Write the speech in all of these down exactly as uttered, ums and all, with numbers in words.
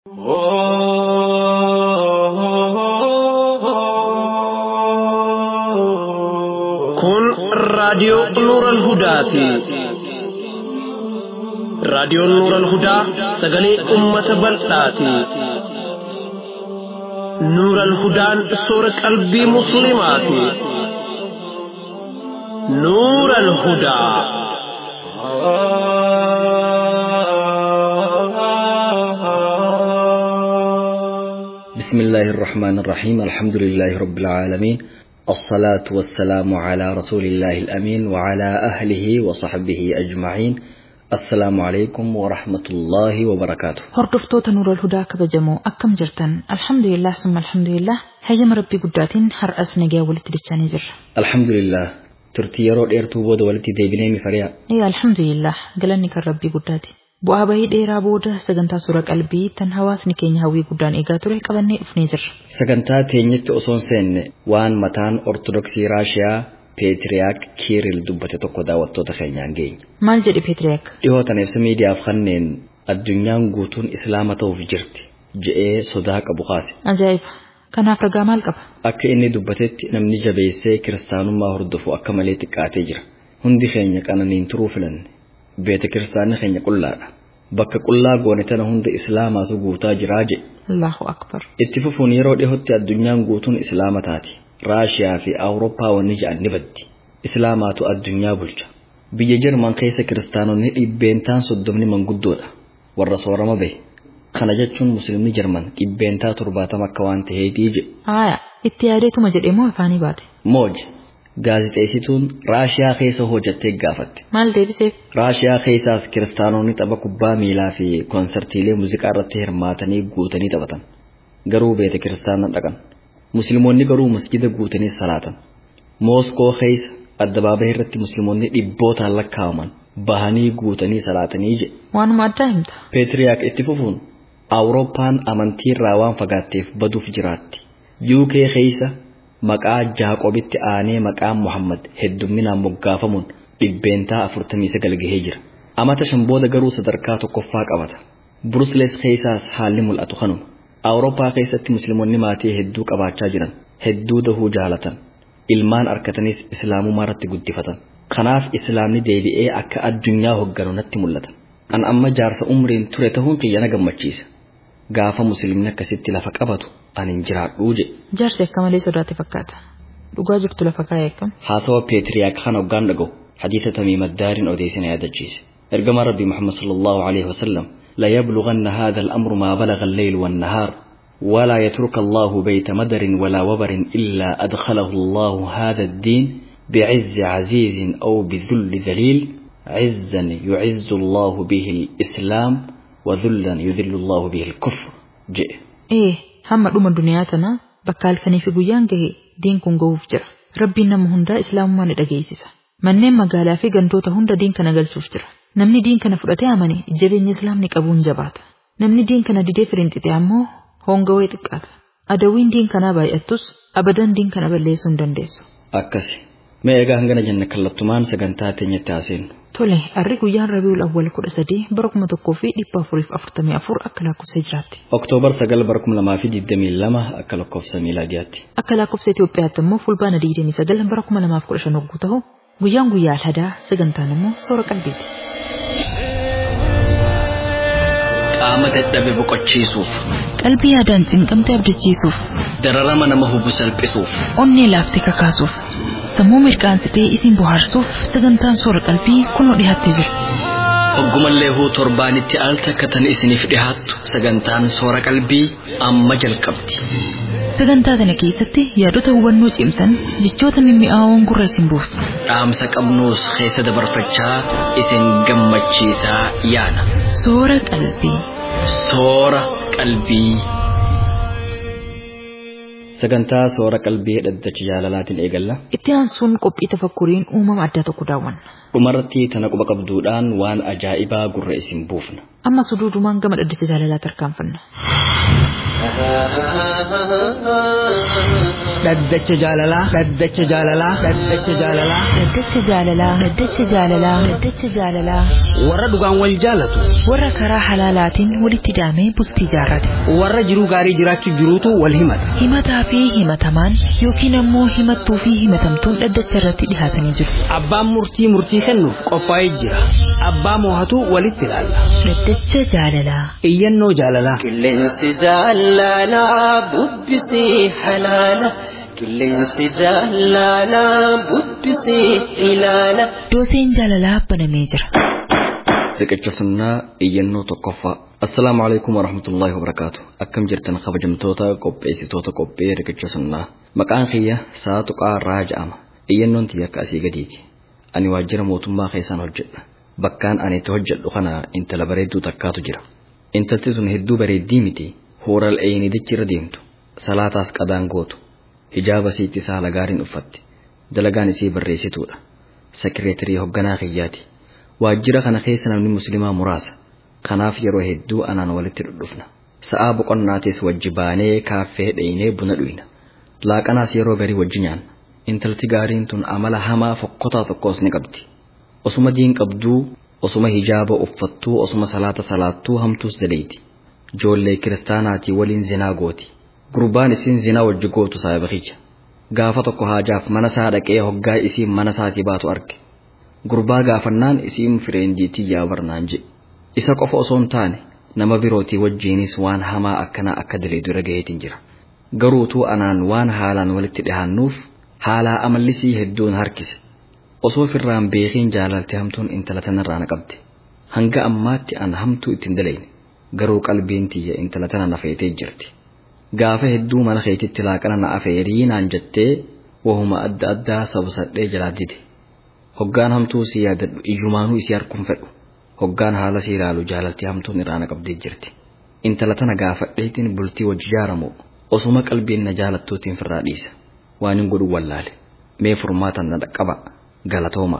Kun raadiyoo Nuural Hudaati. Raadiyoon Nuural Hudaa sagalee uummata bal'aati. Nuural Hudaan soora qalbii musliimaati. Nuural Hudaa. بسم الله الرحمن الرحيم الحمد لله رب العالمين الصلاة والسلام على رسول الله الأمين وعلى أهله وصحبه أجمعين السلام عليكم ورحمة الله وبركاته. هردفتوتا نور الهدى كبجمو أكم جرتن الحمد لله ثم الحمد لله هيجم ربي قداتين هر أسنجا ولتي جر الحمد لله ترتيرو ديرتو بود ولتي ديبني مفريا إيه الحمد لله قالني كربي قداتي bu'aa bahii dheeraa booda sagantaa suura qalbii tan hawaasni keenya hawwii guddaan eegaa ture qabannee dhufnee jirra. Sagantaa teenyetti osoon seenne waan mataan ortodoksii Raashiyaa Peetiriyaak Kiiril dubbate tokko daawwattoota keenyaan geenye. Maal jedhe Peetiriyaak? Dhihootan ibsa miidiyaaf kanneen addunyaan guutuun islaama ta'uuf jirti je'ee sodaa qabu kaase. Ajaa'iba! Kanaaf ragaa maal qaba? Akka inni dubbatetti namni jabeessee kiristaanummaa hordofu akka malee xiqqaatee jira. Hundi keenya qananiin turuu filanne. Beeta kiristaanni keenya qullaadha. Bakka qullaa goone tana hunda islaamaatu guutaa jiraa jedhe. Allahu akbar. Itti fufuun yeroo dhihootti addunyaan guutuun islaama taati. Raashiyaa fi Awurooppaa wanni ja'an ni baddi. Islaamaatu addunyaa bulcha. Biyya Jarman keessa kiristaanonni dhibbeentaan soddomni manguddoodha. Warra soorama bahe. Kana jechuun muslimni Jarman dhibbeentaa torbaatama akka waan ta'eetii jedhe. Haaya, itti yaadeetuma jedhee moo afaanii baate? Mooje. Gaazixeessituun Raashiyaa keessa hojjattee gaafatte. Maal deebiseef? Raashiyaa keessaas kiristaanonni tapha kubbaa miilaa fi konsertiilee muuziqaa irratti hirmaatanii guutanii taphatan. Garuu beete kiristaanaa dhaqan. Musliimoonni garuu masjida guutanii salaatan. Mooskoo keessa addabaabayii irratti musliimoonni dhibbootaan lakkaa'aman bahanii guutanii salaatanii jedhe. Waanuma addaa himta. Peetiriyaak itti fufuun Awurooppaan amantii irraa waan fagaatteef baduuf jiraatti. U K keessa maqaa Jaaqobitti aanee maqaan Muhammad heddumminaan moggaafamuun dhibbeentaa afurtamii sagal gahee jira. Amata shan booda garuu sadarkaa tokkoffaa qabata. Bruseles keessaas haalli mul'atu kanuma. Awurooppaa keessatti musliimoonni maatii hedduu qabaachaa jiran, hedduu dahuu jaalatan, ilmaan arkatanis islaamummaa irratti guddifatan. Kanaaf islaamni deebi'ee akka addunyaa hogganu natti mul'ata. An amma jaarsa umriin ture ta'uun kiyya na gammachiisa. Gaafa muslimni akkasitti lafa qabatu ani hin jiraadhuu jedhe. Jaarsi akka malee sodaate fakkaata. Dhugaa jirtu lafa kaa'ee akkam? Haasawa Peetiriyaak kana hoggaan dhaga'u hadiisa Tamiim ad-Daariin odeessina yaadachiise. Ergamaa Rabbi Muhammad sallallahu alaihi wasallam la yablughanna hadha al-amru ma balagha al-layl wan-nahar ولا يترك الله بيت مدر ولا وبر إلا أدخله الله هذا الدين بعز عزيز أو بذل ذليل عزا يعز الله به الإسلام وذلا يذل الله به الكفر جئ إيه هم دوم الدنيا تنا بكال كني في بيان جه دين كون جوف جرا ربنا مهندا إسلام ما ندعيسا من مقالا في جنتو تهندا دين كنا جل سوفترا نمني دين كنا فرأتي أماني جبين إسلام نكابون جبات نمني دين كنا دي ديفرنت تيامو هونغوي تكات أدوين دين كنا باي أتوس أبدان دين كنا بليسون دندسو أكسي ما يجا هنغنا جنة كلتمان سجنتات نيتاسين تولي أريكو يان ربيع الأول كل سدي بركم تكوفي لبا فريف أفرتمي أفر أكلاكو سجراتي أكتوبر سجل بركم لما في جدمي لما أكلاكو سميلادياتي أكلاكو سيتيوبيا تمو فلبانا ديريني سجل بركم لما في كل شنوغوته ويان ويا الهدا سجنتانمو صورة البيت qaama dadhabe boqochiisuuf qalbii yaadaan cinqamte abdachiisuuf dararama nama hubu salphisuuf onnee laaftee kakaasuuf sammuu mirqaansitee isin bohaarsuuf sagantaan soora qalbii kunoo dhiyaattee jira. Oggumallee huu torbaanitti al takkatan isiniif dhihaattu sagantaan soora qalbii amma jalqabdi. Sagantaa kana keessatti yaadota hubannoo cimsan jechoota mimmi'aawoon gurra isin buusu. Dhaamsa qabnuus keessa dabarfachaa isin gammachiisaa yaana. Soora qalbii. Soora qalbii. Sagantaa soora qalbii dhaddacha jaalalaatiin eegalla. Itti aansuun qophii tafakkuriin uumama addaa tokko daawwanna. Dhumarratti tana quba qabduudhaan waan ajaa'ibaa gurra isin buufna. Amma suduudumaan gama dhaddacha jaalalaatti tarkaanfanna. Daddacha jaalalaa daddacha jaalalaa daddacha jaalalaa Daddacha jaalalaa Daddacha jaalalaa Daddacha jaalalaa warra dhugaan wal jaalatu warra karaa halaalaatiin walitti hidhamee bultii jaarrate warra jiruu gaarii jiraachuu jiruutu wal himata. himataa fi himatamaan yookiin ammoo himattuu fi himatamtuun daddacha irratti dhihaatanii jiru. Abbaan murtii murtii kennuuf qophaa'ee jira. Abbaa moohatu walitti ilaalla. Daddacha jaalalaa Iyyannoo jaalalaa Qilleensi jaalalaa bubbisii halaala. Qilleensi jaalalaa bubbisii ilaala. dooseen jaalalaa banamee jira. riqicha sunnaa iyyannoo tokkoffaa. Assalaamu alaikum wa rahmatullahi wa barakaatu. Akkam jirtan kabajamtoota qopheessitoota qophee riqicha sunnaa. Maqaan kiyya Saatuqaa Raaja'ama. Iyyannoon tiyya akka asii gadiiti. Ani waajjira mootummaa keessaan hojjedha. Bakkaan ani itti hojjedhu kana intala bareedduu takkaatu jira. Intalti sun hedduu bareeddii miti. Hooral eeyinii dichi irra deemtu. Salaataas qadaan gootu. Hijaaba siitti saala gaariin uffatti. Dalagaan isii barreessituudha. Sekireetarii hogganaa kiyyaati. Waajjira kana keessa namni muslimaa muraasa. Kanaaf yeroo hedduu anaan walitti dhudhufna. Sa'aa boqonnaatis wajji baanee kaaffee dheeynee buna dhuyna. Laaqanaas yeroo garii wajji nyaanna. Intalti gaariin tun amala hamaa fokkotaa tokkos ni qabdi. Osuma diin qabduu, osuma hijaaba uffattuu, osuma salaata salaattuu hamtuus daleeti. Joollee kiristaanaatii waliin zinaa gooti. Gurbaan isiin zinaa wajji gootu saayibakicha. Gaafa tokko haajaaf mana isaa dhaqee hoggaa isiin mana isaatii baatu arge. Gurbaa gaafannaan isiin fireendiitii yaa barnaan jedhe. Isa qofa osoo hin taane nama birootii wajjiinis waan hamaa akkanaa akka dalee dura gaheetiin jira. Garuutuu anaan waan haalaan walitti dhihaannuuf haalaa amallisii hedduun harkise. Osoo firraan beekiin jaalalti hamtuun intala tanarraa na qabde. Hanga ammaatti an hamtuu ittiin dalayne. Garuu qalbiin tiyya intala tana na feetee jirti. Gaafa hedduu mana keetitti laaqana na afeerii naan jettee wahuma adda addaa sabsadhee jalaa dide. Hoggaan hamtuu si yaadadhu iyyumaanuu isii harkuun fedhu. Hoggaan haala si ilaalu jaalalti hamtuun irraa na qabdee jirti. Intala tana gaafadheetiin bultii wajji jaaramu osuma qalbiin na jaalattuutiin firraa dhiisa. Waan hin godhu wallaale. Mee furmaatan na dhaqqaba. Galatooma.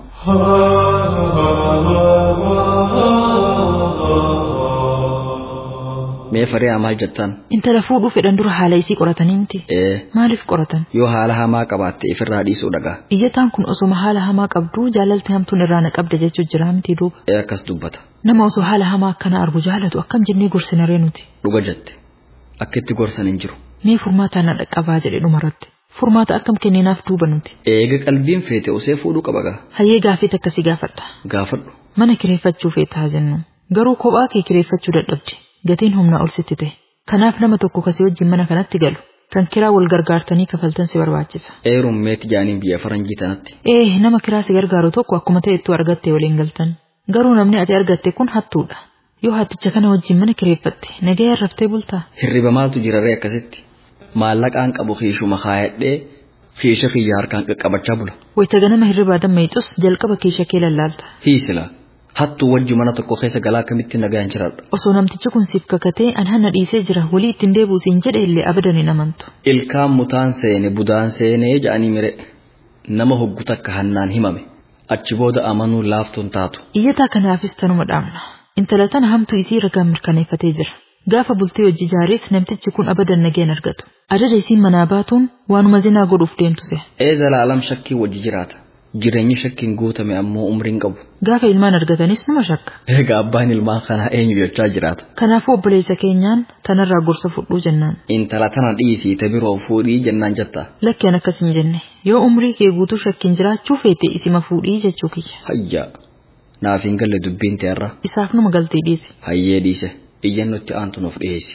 Mee faree maal jettan? Intala fuudhuu fedhan dura haala isii qoratanii miti. Ee. Maaliif qoratan? Yoo haala hamaa qabaatte ifirraa dhiisuu dhagaa. Iyyataan kun osoma haala hamaa qabdu jaalalti hamtuun irraa na qabda jechuu jira miti duuba. Ee akkas dubbata. Nama osoo haala hamaa akkana argu jaalatu akkam jennee gorsinaree nuti. Dhuga jette. Akka itti gorsan hin jiru. Mee furmaataan na dhaqqabaa jedhe dhumarratti. Furmaata akkam kenninaaf duuba nuti. Eega qalbiin feete osee fuudhuu qaba gaa. Hayyee gaafii akkasii gaafadha. Gaafadhu. Mana kireeffachuu feetaa jennu. Garuu kophaa kee kireeffachuu dadhabde. Gatiin humnaa ol sitti ta'e. Kanaaf nama tokko kasii wajjin mana kanatti galu. Kan kiraa wal gargaartanii kafaltan si barbaachisa. Eeruun meeti jaaniin biyya faranjii tanatti. Ee nama kiraa si gargaaru tokko akkuma ta'ettuu argattee waliin galtan. Garuu namni ati argatte kun hattuudha. Yoo hatticha kana wajjin mana kireeffatte nagayaan raftee bultaa. Hirriba maaltu jiraree akkasitti. Maallaqaan qabu kiishuma kaayadhee kiisha kiyya harkaan qaqqabachaa bula. Wayita ganama hirribaa dammeeytus jalqaba kiisha kee lallaalta. Hiisila. Hattuu wajji mana tokko keessa galaa akkamitti nagayaan jiraadha. Osoo namtichi kun siif kakatee an hanna dhiisee jira walii ittiin deebuu siin jedhe illee abadan hin amantu. Ilkaan mutaan seene budaan seenee ja'anii mire nama hoggu takka hannaan himame achi booda amanuu laaftuun taatu. Iyyataa kanaafis tanuma dhaamna. Intala tana hamtuu isii ragaan mirkaneeffatee jira. Gaafa bultii hojii jaaris namtichi kun abadan nageen argatu. Adada isiin manaa baatuun waanuma zinaa godhuuf deemtuse. Ee zalaalam shakkii wajji jiraata. Jireenyi shakkiin guutame ammoo umriin qabu. Gaafa ilmaan argatanis numa shakka. Egaa abbaan ilmaan kanaa eenyu jechaa jiraata. Kanaafuu obboleessa keenyaan tanarraa gorsa fudhuu jennaan. Intala tana dhiisii ta biroo fuudhii jennaan jetta. Lakkeen akkas hin jenne. Yoo umrii kee guutuu shakkiin jiraachuu feete isima fuudhii jechuu kiyya. Hayyaa. Naaf hin galle dubbiin ta'erra. Isaaf numa galtee dhiise. Hayyee dhiise. Iyyannootti aantu nuuf dhiyeessi.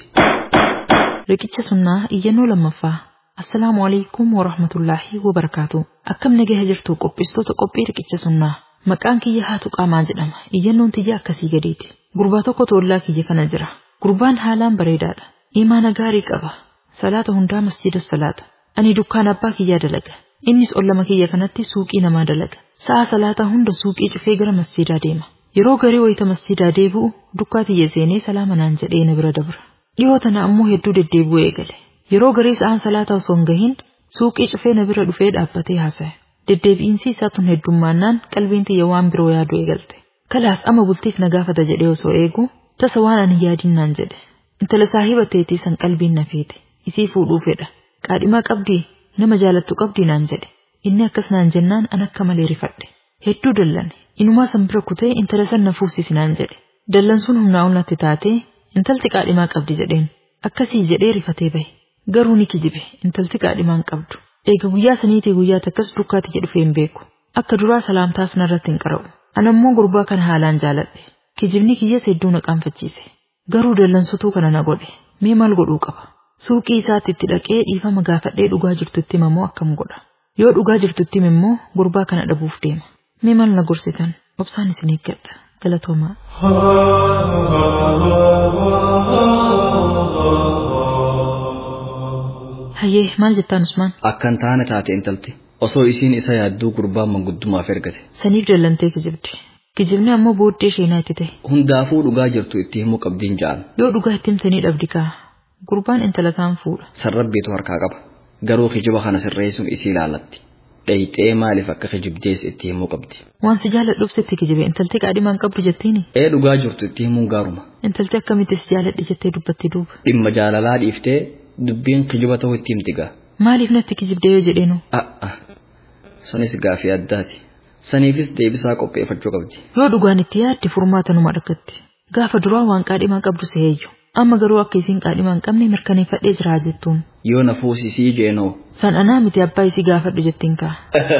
Riqicha sunnaa iyyannoo lammaffaa. Assalaamu alaikum wa rahmatullaahi wa barakaatu. Akkam nagaha jirtu qopheessitoota qophii riqicha sunnaa. Maqaan kiyya haatu qaamaa jedhama. Iyyannoon tiyya akkasii gadeeti. Gurbaa tokko toollaa kiyya kana jira. Gurbaan haalaan bareedaadha. Imaana gaarii qaba. Salaata hundaa masjida salaata. Ani dukkaan abbaa kiyyaa dalaga. Innis ollama kiyya kanatti suuqii namaa dalaga. Sa'a salaataa hunda suuqii cufee gara masjidaa deema. Yeroo garii wayita masjidaa deebi'u dukkaa tiyya seenee salaama naan jedhee na bira dabra. Dhihoo tana ammoo hedduu deddeebi'uu eegale. Yeroo garii sa'aan salaataa osoo hin gahin suuqii cufee na bira dhufee dhaabbatee haasa'e. Deddeebi'iinsi isaa tun heddummaannaan qalbiin tiyya waan biroo yaaduu eegalte. Kalaas amma bultiif na gaafata jedhee osoo eegu tasa waan ani yaadinnaan jedhe. Intala saahiba teetii san qalbiin na feete. Isii fuudhuu fedha. Qaadhimaa qabdii nama jaalattu qabdii naan jedhe. Inni akkas naan jennaan an akka malee rifadhe. Hedduu dallane. Inumaa san bira kutee intala san na fuusisi naan jedhe. Dallan sun humnaa ol natti taatee intalti qaadhimaa qabdi jedheen. Akkasii jedhee rifatee bahe. Garuu ni kijibe intalti qaadhimaa hin qabdu. Eega guyyaa saniitii guyyaa takkas dukkaatti jedhu hin beeku. Akka duraa salaamtaas narratti hin qara'u. Anammoo gurbaa kana haalaan jaaladhe. Kijibni kiyyas hedduu na qaanfachiise. Garuu dallansutuu kana na godhe. Mee maal godhuu qaba? Suuqii isaatti itti dhaqee dhiifama gaafadhee dhugaa jirtutti himamoo akkam godha? Yoo dhugaa jirtutti immoo gurbaa kana dhabuuf deema. Mee maal na gorsitan? Obsaan isin eeggadha. Galatoomaa. Hayyee maal jettaan Usmaan? Akkan taane taate intalti. Osoo isiin isa yaadduu gurbaan manguddumaaf ergate. Saniif dallantee kijibdi. Kijibni ammoo booddee sheenaa itti ta'e. Hundaafuu dhugaa jirtu itti himuu qabdiin ja'an. Yoo dhugaa itti himtanii dhabdi kaa. Gurbaan intala taan fuudha. Sarrabbiitu harkaa qaba. Garuu kijiba kana sirreessuun isii ilaallatti. Dhayixee maaliif akka kijibdees itti himuu qabdi. Waan si jaaladhuuf sitti kijibe intalti qaadhimaan qabdu jettiini. Ee dhugaa jirtu itti himuun gaaruma. Intalti akkamitti si jaaladhe jettee dubbatti duuba. Dhimma jaalalaa dhiiftee dubbiin kijiba ta'uu itti himti gaa. Maaliif natti kijibdee yoo jedheenu? A'a. Sunis gaafii addaati. Saniifis deebisaa qopheeffachuu qabdi. Yoo dhugaan itti yaadde furmaata numa argatti. Gaafa duraa waan qaadhimaa qabdu seeyyu. Amma garuu akka isiin qaadhimaa hin qabne mirkaneeffadhee jira jettuun. Yoo na fuusisii jeenoo. San anaa miti abbaa isii gaafadhu jettiin kaa.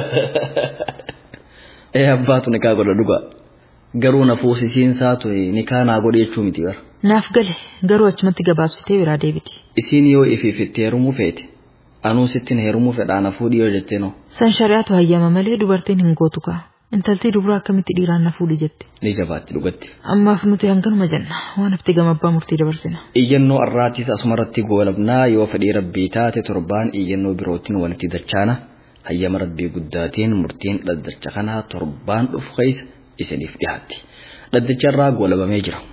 Ee abbaatu nikaa godha dhugaa. Garuu na fuusisiin saatu nikaa naa godhe jechuu miti bara. Naaf gale garuu achumatti gabaabsitee biraa deebiti. Isiin yoo ifiifitti heerumuu feete. Anuu sittin heerumuu fedhaa na fuudhii yoo jetteenoo. San shari'aatu hayyama malee dubartiin hin gootu kaa. Intaltii dubraa akkamitti dhiiraan na fuudhi jette. Ni jabaatti dhugatti. Ammaaf nuti hanganuma jenna waan hafti gama abbaa murtii dabarsina. Iyyannoo arraatis asumarratti goolabnaa yoo fedhii rabbii taate torbaan iyyannoo birootiin walitti dachaana. Hayyama rabbii guddaatiin murtiin dhaddacha kanaa torbaan dhufu keessa isiniif dhiyaatti. Dhaddacha irraa goolabamee jira.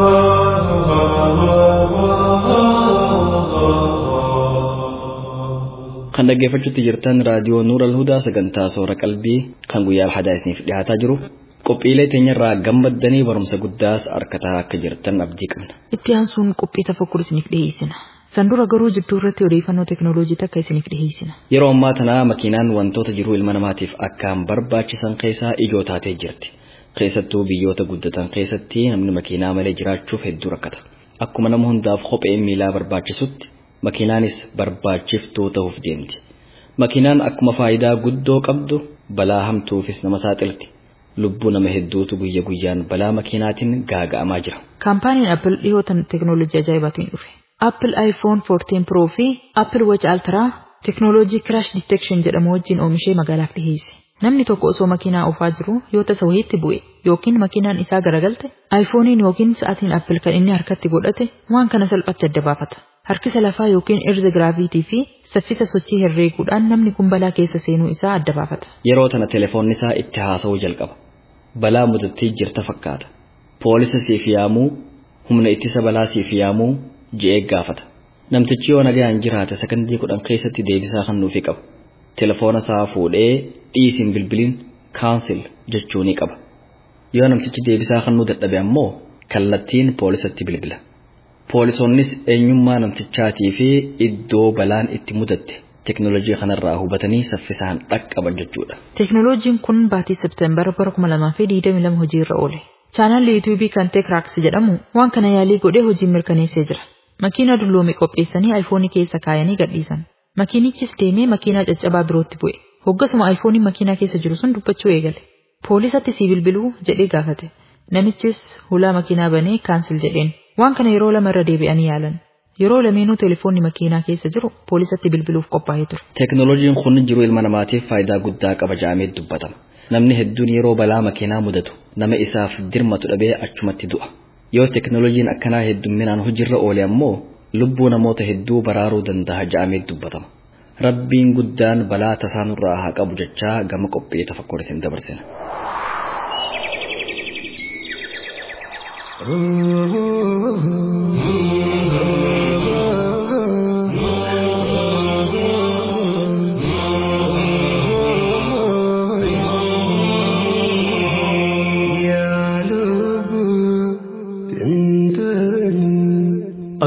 Kan dhaggeeffachuutti jirtan raadiyoo Nuur al-Hudaa sagantaa soora qalbii kan guyyaa alhadaa isiniif dhiyaataa jiru. Qophiilee teenyarraa gammaddanii barumsa guddaas harkataa akka jirtan abdii qabna. Itti aansuun qophii tafakkur isiniif dhiyeessina. San dura garuu jidduu irratti odeeffannoo teekinooloojii takka isiniif dhiyeessina. Yeroo ammaa tanaa makiinaan wantoota jiruu ilma namaatiif akkaan barbaachisan keessaa ijoo taatee jirti. Keessattuu biyyoota guddatan keessatti namni makiinaa malee jiraachuuf hedduu rakkata. Akkuma nama hundaaf kopheen miilaa barbaachisutti makiinaanis barbaachiftuu ta'uuf deemti. Makiinaan akkuma faayidaa guddoo qabdu balaa hamtuufis nama saaxilti. Lubbuu nama hedduutu guyya guyyaan balaa makiinaatiin gaaga'amaa jira. Kaampaaniin Apple dhihootan teekinooloojii ajaa'ibaatiin dhufe. Apple iPhone fourteen Pro fi Apple Watch Ultra teekinooloojii crash detection jedhamu wajjin oomishee magaalaaf dhiheesse. Namni tokko osoo makiinaa oofaa jiru yoo tasa wayiitti bu'e yookiin makiinaan isaa garagalte iPhonein yookiin sa'aatiin Apple kan inni harkatti godhate waan kana salphatti adda baafata. Harkisa lafaa yookiin erga giraavitii fi saffisa sochii herreeguudhaan namni kun balaa keessa seenuu isaa adda baafata. Yeroo tana telefoonni isaa itti haasa'uu jalqaba. Balaa mudattii jirta fakkaata. Poolisa siif yaamuu, humna ittisa balaa siif yaamuu je'ee gaafata. Namtichi yoo nagaan jiraate sakandii kudhan keessatti deebisaa kan nuufi qaba. Telefoona isaa fuudhee dhiisin bilbiliin kaansel jechuu ni qaba. Yoo namtichi deebisaa kan nu dadhabe ammoo kallattiin poolisatti bilbila. Poolisoonnis eenyummaa namtichaatii fi iddoo balaan itti mudatte teekinooloojii kanarraa hubatanii saffisaan dhaqqaban jechuudha. Teekinooloojiin kun baatii Septeembara bara kuma lamaa fi digdamii lama hojii irra oole. Chaanaalli yuutuubii kan Teekraaks jedhamu waan kana yaalii godhee hojii mirkaneessee jira. Makiina dulloome qopheessanii ayfoonii keessa kaayanii gadhiisan. Makiinichis deemee makiinaa caccabaa birootti bu'e. Hoggasuma ayfooniin makiinaa keessa jiru sun dubbachuu eegale. Poolisatti si bilbiluu jedhee gaafate. Namichis hulaa makiinaa banee kaansel jedheen. Waan kana yeroo lama irra deebi'anii yaalan. Yeroo lameenuu telefoonni makiinaa keessa jiru poolisatti bilbiluuf qophaa'ee ture. Teekinooloojiin kun jiruu ilma namaatiif faayidaa guddaa qaba jedhamee dubbatama. Namni hedduun yeroo balaa makiinaa mudatu nama isaaf dirmatu dhabee achumatti du'a. Yoo teekinooloojiin akkanaa heddumminaan hojiirra oole ammoo lubbuu namoota hedduu baraaruu danda'a jedhamee dubbatama. Rabbiin guddaan balaa tasaanurraa haa qabu jechaa gama qophii tafakkur isin dabarsina.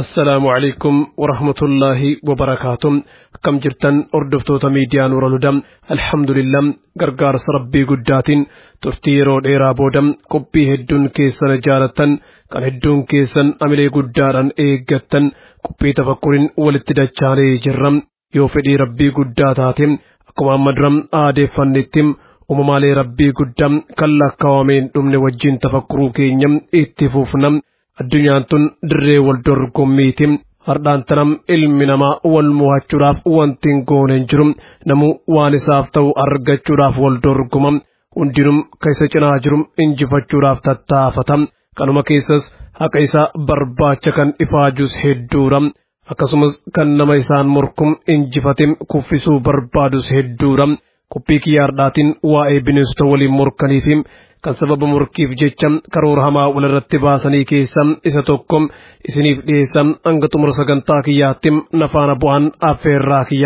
السلام عليكم ورحمة الله وبركاته. كم جرتن أردفتو ميديا نور الهدى الحمد لله غرغار ربي قدات ترتيرو ديرا بودم كوبي هدون كيسن جارتن كان هدون كيسن أملي قدارن إيغتن كوبي تفكرين والتدجالي جرم يوفدي ربي قداتاتم أكما مدرم آدي فنتم وممالي ربي قدام كلا كوامين دمني وجين تفكرو كينيم اتفوفنم addunyaan tun dirree wal dorgommiitiin hardhaan tanam ilmi namaa wal mo'achuudhaaf wanti hin goone hin jiru namuu waan isaaf ta'u argachuudhaaf wal dorgoma hundinuu keessa cinaa jiru injifachuudhaaf tattaafata kanuma keessas haqa isaa barbaacha kan ifaajus hedduudha akkasumas kan nama isaan morkum injifatim kuffisuu barbaadus hedduudha qophii kiyyaardhaatiin waa'ee bineensota waliin morkaniifi kan sababa morkiif jecha karoora hamaa walirratti baasanii keessaa isa tokko isiniif dhiyeessan hanga xumura sagantaa kiyyaatti nafaana bu'aan affeerraa kiyya.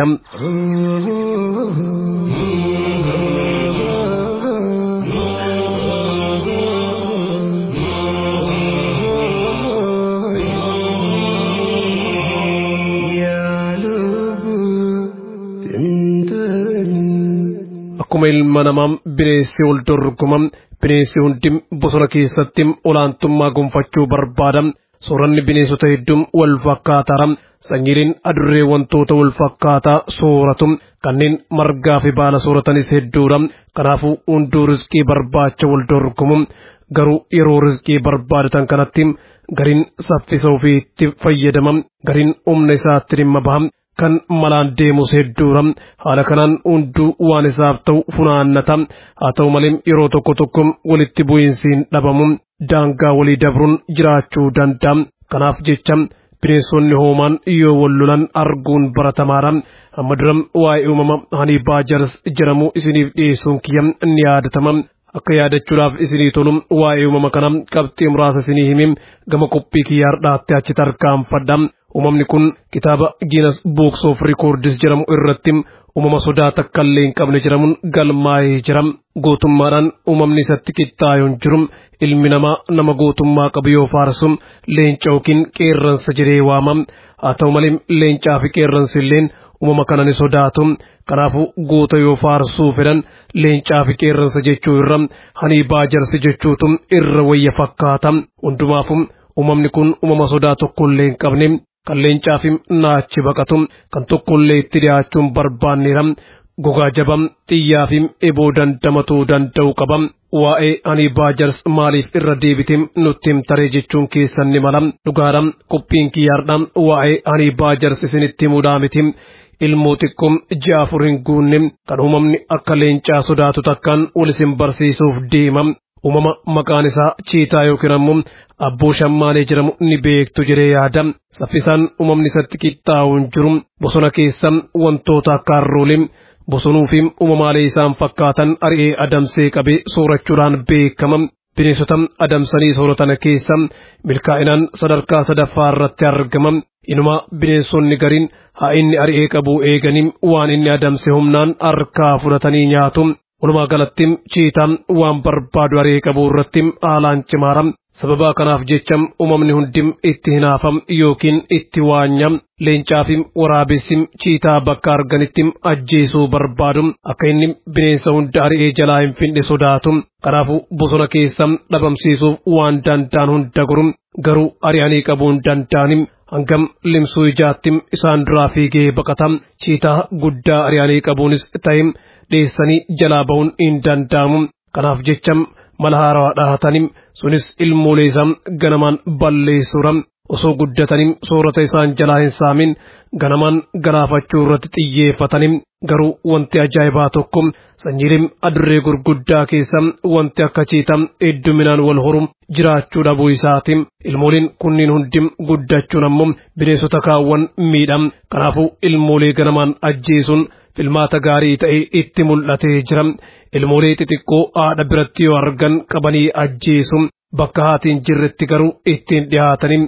akkuma ilma namaa bineensi wal dorgoma bineensi hundi bosona keessatti olaantummaa gonfachuu barbaada sooranni bineensota hedduun wal fakkaataadha sanyiin adurree wantoota wal fakkaataa sooratu kanneen margaa fi baala sooratanis hedduudha kanaafuu hunduu rizqii barbaacha wal dorgomu garuu yeroo rizqii barbaadatan kanatti gariin saffisa ofiitti fayyadama gariin humna isaatti dhimma baha kan malaan deemus hedduudha haala kanaan hunduu waan isaaf ta'u funaannata haa ta'u malee yeroo tokko tokko walitti bu'iinsiin dhabamu daangaa walii dabruun jiraachuu danda'a kanaaf jecha bineensonni hoomaan yoo wal lolan arguun baratamaadha amma dura waa'ee uumama Honey Badgers jedhamu isiniif dhiyeessuun kiyya ni yaadatama akka yaadachuudhaaf isinii tolu waa'ee uumama kana qabxii muraasa isinii himi gama qophii kiyyaardhaatti achi tarkaanfadha uumamni kun kitaaba Guinness Books of Records jedhamu irratti uumama sodaa takka illee hin qabne jedhamuun galmaa'ee jira gootummaadhaan uumamni isatti qixxaayoon jiru ilmi namaa nama gootummaa qabu yoo faarsu leenca yookiin qeerransa jedhee waama haa ta'u malee leencaa fi qeerransi illeen uumama kana ni sodaatu kanaafuu goota yoo faarsuu fedhan leencaa fi qeerransa jechuu irra Honey Badgers jechuutu irra wayya fakkaata hundumaafuu uumamni kun uumama sodaa tokko illee hin qabne kan leencaa fi naachi baqatu kan tokko illee itti dhiyaachuun barbaanneera gogaa jabaa xiyyaa fi eboo dandamatuu danda'u qaba waa'ee Honey Badgers maaliif irra deebitim nutti himtaree jechuun keessan ni mala dhugaadha qophiin kiyyaardha waa'ee Honey Badgers isinitti himuudhaa miti ilmoo xiqqoo ji'a afur hin guunne kan uumamni akka leencaa sodaatu takkaan wal isin barsiisuuf deema uumama maqaan isaa chiitaa yookiin ammoo abboo shammaalee jedhamu ni beektu jedhee yaada saffisaan uumamni isatti qixxaa'uun jiru bosona keessa wantoota akka harroolii bosonuu fi uumamaalee isaan fakkaatan ari'ee adamsee qabee soorachuudhaan beekama bineensota adamsanii sooratan keessa milkaa'inaan sadarkaa sadaffaa irratti argama inuma bineensonni gariin haa inni ari'ee qabu eeganii waan inni adamse humnaan harkaa fudhatanii nyaatu walumaa galatti chiitaan waan barbaadu ari'ee qabu irratti haalaan cimaara sababa kanaaf jecha uumamni hundi itti hinaafam yookiin itti waanyam leencaa fi waraabessi chiitaa bakka arganitti ajjeesuu barbaadu akka inni bineensa hunda ari'ee jalaa hin finne sodaatu kanaafuu bosona keessa dhabamsiisuuf waan danda'an hunda goru garuu ari'anii qabuu hin danda'ani hangam limsuu ijaatti isaan duraa fiigee baqata chiitaa guddaa ari'anii qabuunis ta'e dheessanii jalaa ba'uun hin danda'amu kanaaf jecha mala haarawaa dhahatanii sunis ilmoolee isaan ganamaan balleessuudha osoo guddatanii soorata isaan jalaa hin saamin ganamaan galaafachuu irratti xiyyeeffatanii garuu wanti ajaa'ibaa tokko sanyiileen adurree gurguddaa keessa wanti akka chiitaa hedduminaan wal horu jiraachuu dhabuu isaati ilmooleen kunniin hundi guddachuun ammoo bineensota kaawwan miidha kanaafuu ilmoolee ganamaan ajjeesuun filmaata gaarii ta'e itti mul'atee jira ilmoolee xixiqqoo haadha biratti yoo argan qabanii ajjeesu bakka haatiin jirretti garuu ittiin dhihaatanii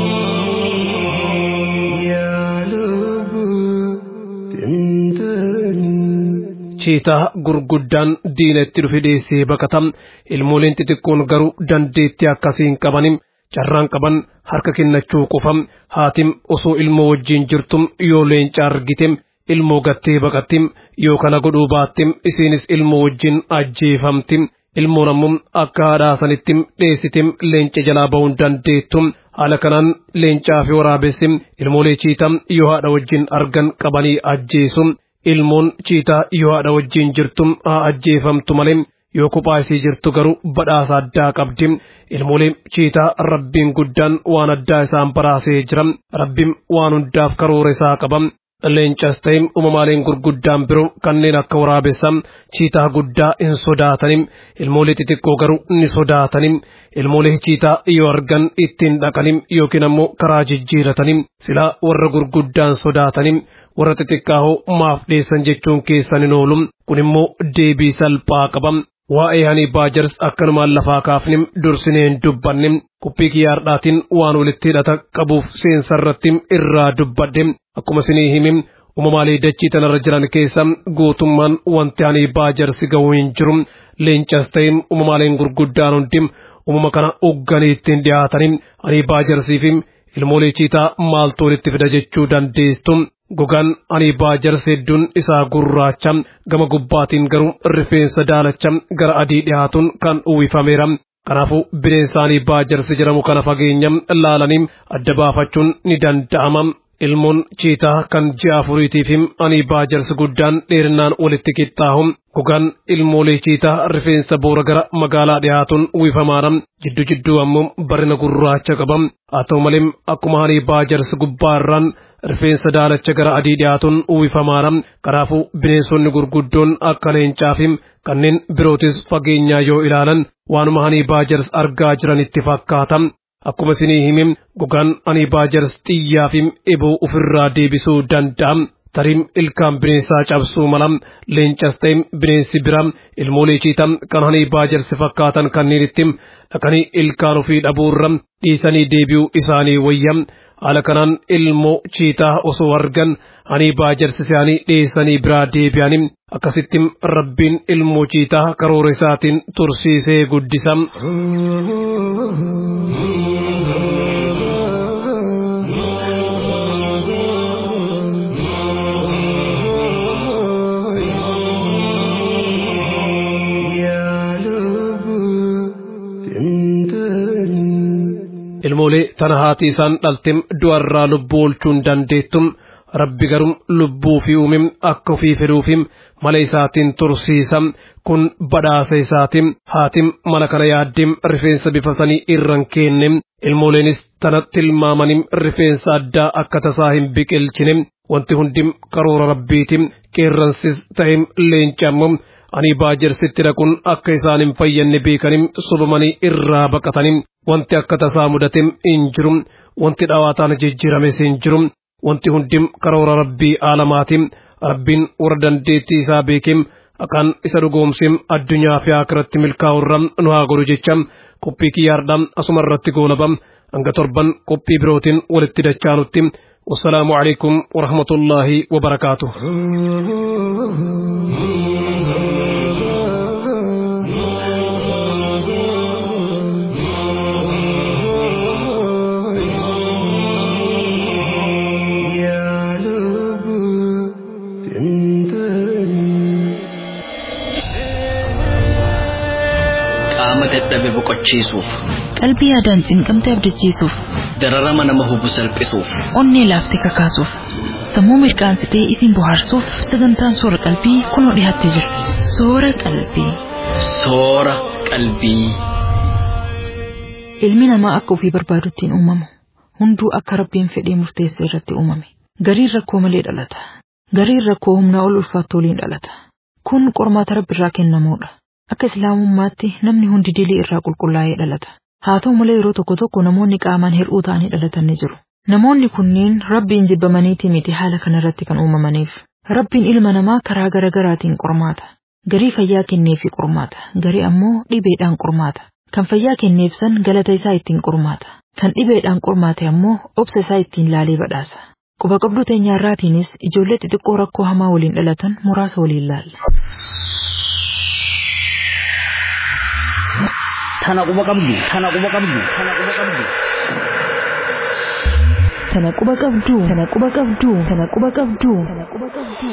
يا لب تنتهي ciitaa gurguddaan diina itti dhufe dheessee baqata. Ilmooleen xixiqqoon garuu dandeettii akkasiin qabanim carraan qaban harka kennachuu qofa. Haatim osoo ilmoo wajjin jirtum yoo leenca argitem ilmoo gattee baqattim yoo kana godhuu baattim isiinis ilmoo wajjin ajjeefamtim. Ilmoon ammoo akka haadhaa sanittim dheessitim leenca jalaa ba'uun dandeettum. Haala kanaan leencaa fi waraabessim ilmoolee ciitaa yoo haadha wajjin argan qabanii ajjeesum. Ilmoon ciitaa yoo haadha wajjin jirtum haa ajjeefamtu malee yoo kophaa isii jirtu garuu badhaasa addaa qabdi. Ilmoolee ciitaa rabbiin guddaan waan addaa isaan baraasee jira. Rabbiin waan hundaaf karoora isaa qaba. Leencas ta'im uumamaaleen gurguddaan biroo kanneen akka waraabessaa ciitaa guddaa hin sodaatanim. Ilmoolee xixiqqoo garuu ni sodaatanim. Ilmoolee ciitaa yoo argan ittiin dhaqanim yookiin ammoo karaa jijjiiratanim. Silaa warra gurguddaan sodaatanim. Warra xixiqqaahoo maaf dheessan jechuun keessan hin oolum. Kun immoo deebii salphaa qabam. Waa'ee Hanii Baajars akkanumaan lafaa kaafnim dursinee hin dubbannim. Kubbii kiyyaardhaatiin waan walitti hidhata qabuuf seensarratti irraa dubbadde. Akkuma isinii himim uumamaalee dachii tanarra jiran keessa guutummaan wanti Hanii Baajars ga'uu hin jiru. Leencas ta'im uumamaaleen gurguddaan hundi uumama kana hogganii ittiin dhiyaatanim. Hanii Baajarsiifim ilmoolee ciitaa maaltu walitti fida jechuu dandeessu. Gogaan Hanii Baajars hedduun isaa gurraacha gama gubbaatiin garuu rifeensa daalacha gara adii dhiyaatuun kan uwwifameera. Kanaafuu bineensa Hanii Baajars jedhamu kana fageenya laalanii adda baafachuun ni danda'ama. Ilmoon ciitaa kan ji'a afuriitiif Hanii Baajars guddaan dheerinaan walitti qixxaahu. Gogaan ilmoolee ciitaa rifeensa boora gara magaalaa dhiyaatuun uwwifamaadha. Jidduu jidduu ammoo barina gurraacha qaba. Haa ta'u malee akkuma Hanii Baajars gubbaarraan rifeensa daalacha gara adii dhiyaatuun uwwifamaadha. Kanaafuu bineensonni gurguddoon akka leencaa fi kanneen birootis fageenyaa yoo ilaalan waanuma Hanii Baajars argaa jiranitti fakkaata. Akkuma isinii himim gogaan Hanii Baajars xiyyaa fi eboo ofirraa deebisuu danda'a. Tarim ilkaan bineensaa cabsuu mala. Leencas ta'im bineensi bira ilmoolee ciitaa kan Hanii Baajars fakkaatan kanneen itti dhaqanii ilkaan ofii dhabuurra dhiisanii deebi'uu isaanii wayya. Haala kanaan ilmoo ciitaa osoo argan Hanii Baajars isaanii dheessanii biraa deebi'anii akkasitti rabbiin ilmoo ciitaa karoora isaatiin tursiisee guddisa. Ilmoolee tana haati isaan dhaltem du'arraa lubbuu oolchuun dandeettum. Rabbi garuu lubbuu fi uumim akka ofii fedhuufim mala isaatiin tursiisam. Kun badhaasa isaatim. Haatim mala kana yaaddim rifeensa bifa sanii irran kennem. Ilmooleenis tana tilmaamanim rifeensa addaa akka tasaa hin biqilchinem. Wanti hundim karoora rabbiitim. Qeerransis ta'im leencamum. Hanii Baajarsitti dhaquun akka isaan hin fayyanne beekanim sobamanii irraa baqatanim. Wanti akka tasaa mudatem hin jirum. Wanti dhawaataan jijjiirames hin jirum. Wanti hundim karoora rabbii aalamaatim. Rabbiin warra dandeettii isaa beekim akkaan isa dhugoomsim addunyaa fi aakiratti milkaa'urra nu haa godhu jecham. Qophii kiyyaardhaan asuma irratti goolabam. Hanga torban qophii birootiin walitti dachaanutti. Wassalaamu alaikum wa rahmatullaahi wa barakaatuh. dadhabe boqochiisuuf, qalbii yaadaan cinqamtee abdachiisuuf, dararama nama hubu salphisuuf, onnee laaftee kakaasuuf, sammuu mirqaansitee isin bohaarsuuf sagantaan soora qalbii kunoo dhiyaattee jira. Soora qalbii. Soora qalbii. Ilmi namaa akka ofii barbaadutti hin uumamu. Hunduu akka rabbiin fedhee murteesse irratti uumame. Gariin rakkoo malee dhalata. Gariin rakkoo humnaa ol ulfaattuu waliin dhalata. Kun qormaata rabbiirraa kennamuudha. Akka islaamummaatti namni hundi dilii irraa qulqullaa'ee dhalata. Haa ta'u malee yeroo tokko tokko namoonni qaamaan hir'uu ta'anii dhalatan ni jiru. Namoonni kunneen rabbiin jibbamaniiti miti haala kanarratti kan uumamaniif. Rabbiin ilma namaa karaa gara garaatiin qormaata. Garii fayyaa kenneefi qormaata. Garii ammoo dhibeedhaan qormaata. Kan fayyaa kenneef san galata isaa ittiin qormaata. Kan dhibeedhaan qormaate ammoo obsa isaa ittiin laalee badhaasa. Quba qabduu teenyaarraatiinis ijoollee xixiqqoo rakkoo hamaa waliin dhalatan muraasa waliin laalla. Tana quba qabdu, tana quba qabdu, tana quba qabdu. Tana quba qabdu, tana quba qabdu, tana quba qabdu, tana quba qabdu.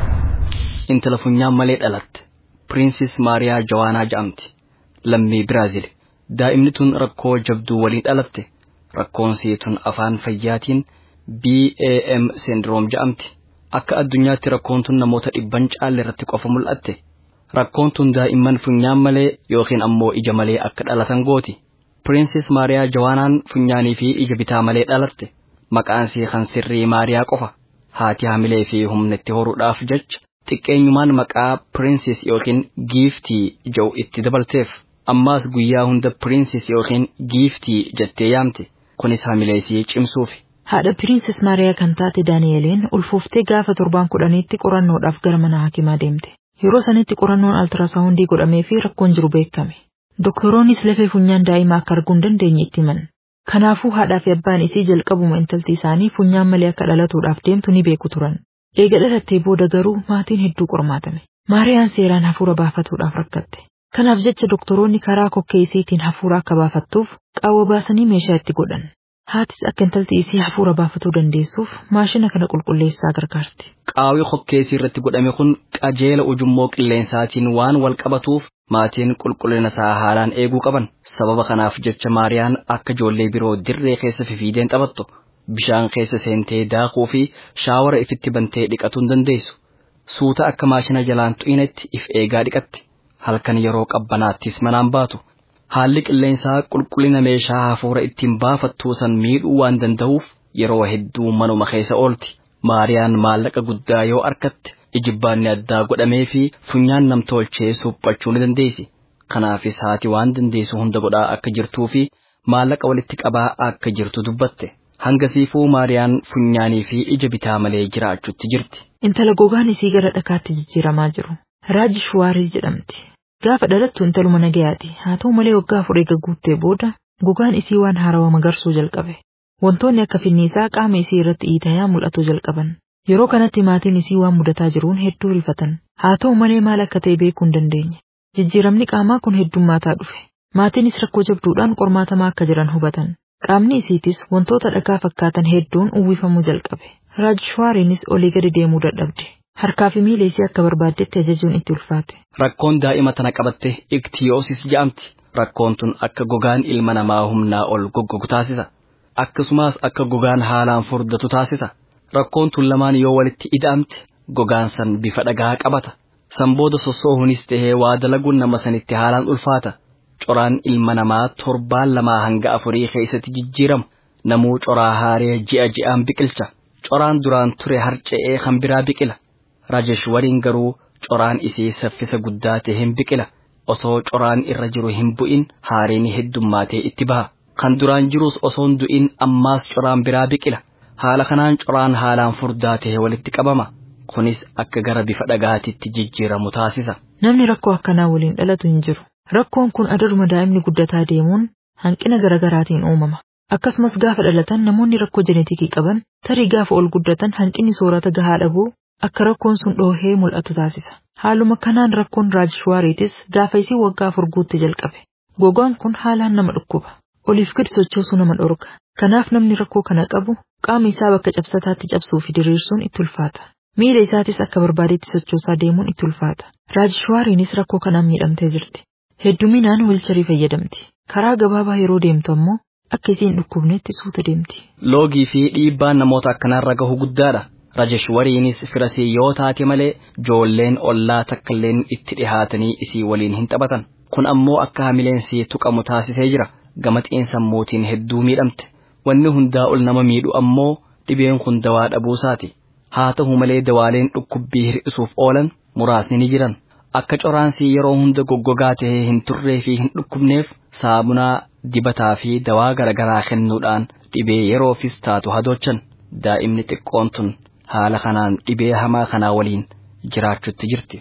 Intala funyaan malee dhalatte. Princess Maria Joanna jedhamti. Lammii Biraazil. Daa'imni tun rakkoo jabduu waliin dhalatte. Rakkoon isii tun afaan fayyaatiin B A M syndrome jedhamti. Akka addunyaatti rakkoon tun namoota dhibban caalle irratti qofa mul'atte. Rakkoon tun daa'imman funyaan malee yookiin ammoo ija malee akka dhalatan gooti. Princess Maria Joannaan funyaanii fi ija bitaa malee dhalatte. Maqaan isii kan sirrii Maariyaa qofa. Haati hamilee fi humna itti horuudhaaf jecha xiqqeenyumaan maqaa Princess yookiin Giftii jedhu itti dabalteef. Ammaas guyyaa hunda Princess yookiin Giftii jettee yaamte. Kunis hamilee isii cimsuufi. Haadha Princess Maariyaa kan taate Daani'eeliin ulfooftee gaafa torbaan kudhaniitti qorannoodhaaf gara mana hakimaa deemte. Yeroo sanitti qorannoon altiraasaawundii godhamee fi rakkoon jiru beekame. Doktoroonnis lafee funyaan daa'imaa akka arguu hin dandeenye itti himan. Kanaafuu haadhaa fi abbaan isii jalqabuma intalti isaanii funyaan malee akka dhalatuudhaaf deemtu ni beeku turan. Eega dhalattee booda garuu maatiin hedduu qormaatame. Maariyaan seeraan hafuura baafatuudhaaf rakkatte. Kanaaf jecha doktoroonni karaa kokkee isiitiin hafuura akka baafattuuf qaawwa baasanii meeshaa itti godhan. Haatis akka intalti isii hafuura baafatuu dandeessuuf maashina kana qulqulleessaa gargaarti. Qaawwi kokkee isii irratti godhame kun qajeela ujummoo qilleensaatiin waan wal qabatuuf maatiin qulqullina isaa haalaan eeguu qaban. Sababa kanaaf jecha Maariyaan akka ijoollee biroo dirree keessa fifiideen taphattu. Bishaan keessa seentee daakuu fi shaawara ifitti bantee dhiqatuu hin dandeessu. Suuta akka maashina jalaan xu'inetti if eegaa dhiqatti. Halkan yeroo qabbanaattis manaan baatu. Haalli qilleensaa qulqullina meeshaa hafuura ittiin baafattuu san miidhuu waan danda'uuf yeroo hedduu manuma keessa oolti. Maariyaan maallaqa guddaa yoo argatte ijibbaanni addaa godhamee fi funyaan namtolchee suphachuu ni dandeessi. Kanaafis haati waan dandeessu hunda godhaa akka jirtuu fi maallaqa walitti qabaa akka jirtu dubbatte. Hangasiifuu Maariyaan funyaanii fi ija bitaa malee jiraachuutti jirti. Intala gogaan isii gara dhakaatti jijjiiramaa jiru. Raaji Shuwaaris jedhamti. Gaafa dhalattu intaluma nagayaati. Haa ta'u malee waggaa afur eega guuttee booda gogaan isii waan haarawaa magarsuu jalqabe. Wantoonni akka finniisaa qaama isii irratti iitayaa mul'atu jalqaban. Yeroo kanatti maatiin isii waan mudataa jiruun hedduu rifatan. Haa ta'u malee maal akka ta'e beekuu hin dandeenye. Jijjiiramni qaamaa kun heddummaataa dhufe. Maatiinis rakkoo jabduudhaan qormaatamaa akka jiran hubatan. Qaamni isiitis wantoota dhagaa fakkaatan hedduun uwwifamuu jalqabe. Raajishwaariinis olii gadi deemuu dadhabde. Harkaa fi miila isii akka barbaaddetti ajajuun itti ulfaate. Rakkoon daa'ima tana qabatte iktiyoosis jedhamti. Rakkoon tun akka gogaan ilma namaa humnaa ol goggogu taasisa. Akkasumas akka gogaan haalaan furdatu taasisa. Rakkoon tun lamaan yoo walitti ida'amte gogaan san bifa dhagaa qabata. San booda sossoohunis tahee waa dalaguun nama sanitti haalaan ulfaata. Coraan ilma namaa torbaan lamaa hanga afurii keessatti jijjiirama. Namuu coraa haaree ji'a ji'aan biqilcha. Coraan duraan ture harca'ee kan biraa biqila. Raajeshwariin garuu coraan isii saffisa guddaa ta'een biqila. Osoo coraan irra jiru hin bu'in haareen heddummaatee itti baha. Kan duraan jirus osoon du'in ammaas coraan biraa biqila. Haala kanaan coraan haalaan furdaa ta'e walitti qabama. Kunis akka gara bifa dhagaatitti jijjiiramu taasisa. Namni rakkoo akkanaa waliin dhalatu hin jiru. Rakkoon kun adaduma daa'imni guddataa deemuun hanqina garaagaraatiin uumama. Akkasumas gaafa dhalatan namoonni rakkoo jeneetikii qaban tarii gaafa ol guddatan hanqinni soorata gahaa dhabuu akka rakkoon sun dhoohee mul'atu taasisa. Haaluma kanaan rakkoon Raajishwaariitis gaafa isii waggaa afur guutte jalqabe. Gogaan kun haalaan nama dhukkuba. Oliif gadi sochoosuu nama dhorka. Kanaaf namni rakkoo kana qabu qaama isaa bakka cabsataatti cabsuu fi diriirsuun itti ulfaata. Miila isaatis akka barbaadetti sochoosaa deemuun itti ulfaata. Raajishwaariinis rakkoo kanaan miidhamtee jirti. Hedduminaan wiilcharii fayyadamti. Karaa gabaabaa yeroo deemtu ammoo akka isiin dhukkubnetti suuta deemti. Loogii fi dhiibbaan namoota akkanarra gahu guddaadha. Raajeshwariinis firasii yoo taate malee joolleen ollaa takkalleen itti dhihaatanii isii waliin hin taphatan. Kun ammoo akka hamileensi tuqamu taasisee jira. Gama xiinsammuutiin hedduu miidhamte. Wanni hundaa ol nama miidhu ammoo dhibeen kun dawaa dhabuusaati. Haa ta'u malee dawaaleen dhukkubbii hir'isuuf oolan muraasni ni jiran. Akka coraansii yeroo hunda goggogaa ta'ee hin turree fi hin dhukkubneef saamunaa dibataa fi dawaa garagaraa kennuudhaan dhibee yeroofis taatu hadoochan. Daa'imni xiqqoon tun haala kanaan dhibee hamaa kanaa waliin jiraachuutti jirti.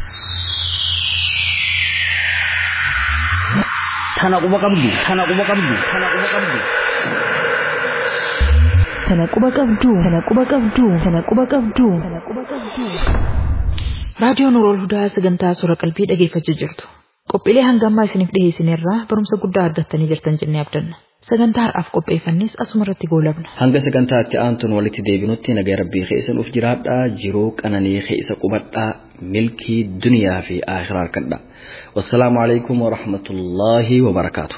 Tana quba qabdu, tana quba qabdu, tana quba qabdu. Tana quba qabdu, tana quba qabdu, tana quba qabdu, tana quba qabdu. Raadiyoon Nuurul Hudaa sagantaa suura qalbii dhageeffachaa jirtu. Qophiilee hanga ammaa isiniif dhiyeessinerraa barumsa guddaa argattanii jirtan jennee abdanna. Sagantaa har'aaf qopheeffannes asuma irratti goolabna. Hanga sagantaa itti aantuun walitti deebinutti nagaa rabbii keessan uf jiraadhaa jiruu qananii keessa qubadhaa milkii duniyaa fi akhiraa harkadhaa. Wassalaamu alaikum wa rahmatullaahi wa barakaatu.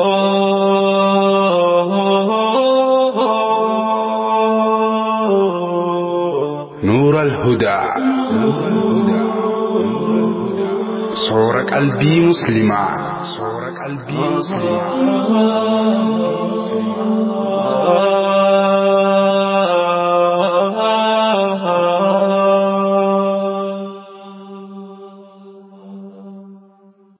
نور الهدى صور قلبي مسلما صور قلبي مسلما